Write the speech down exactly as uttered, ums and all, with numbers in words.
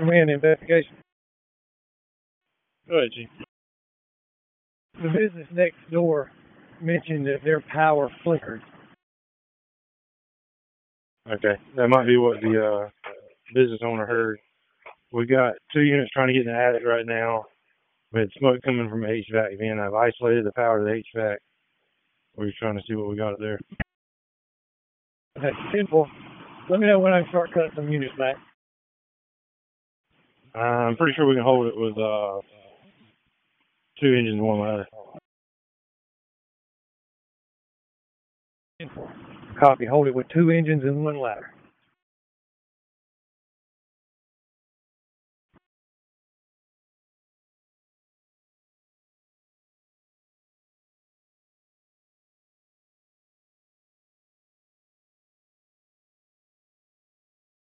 Command investigation. Go ahead, Chief. The business next door mentioned that their power flickered. Okay, that might be what the uh, business owner heard. We got two units trying to get in the attic right now. We had smoke coming from the H V A C vent. I've isolated the power to the H V A C. We're just trying to see what we got up there. Okay, simple. Let me know when I can start cutting some units back. I'm pretty sure we can hold it with uh, two engines and one ladder. Copy. Hold it with two engines and one ladder.